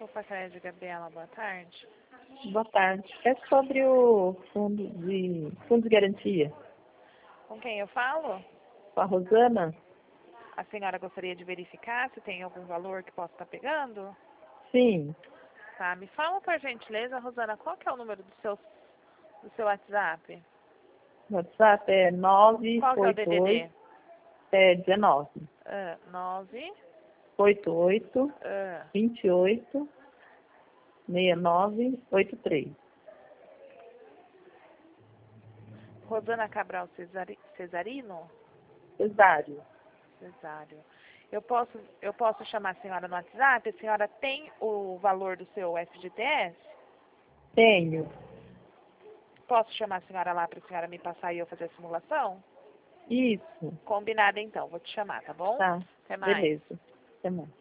Facred Gabriela, boa tarde. Boa tarde. É sobre o fundo de garantia. Com quem eu falo? Com a Rosana? A senhora gostaria de verificar se tem algum valor que possa estar pegando? Sim. Tá, me fala por gentileza, Rosana, qual que é o número do seu WhatsApp? O WhatsApp é Qual que é o DDD? 988 19 9 88 28 69 83. Rosana Cabral Cesarino? Cesário. Cesário. Eu posso chamar a senhora no WhatsApp? A senhora tem o valor do seu FGTS? Tenho. Posso chamar a senhora lá para a senhora me passar e eu fazer a simulação? Isso. Combinado então, vou te chamar, tá bom? Tá. Até mais. Beleza. Até mais.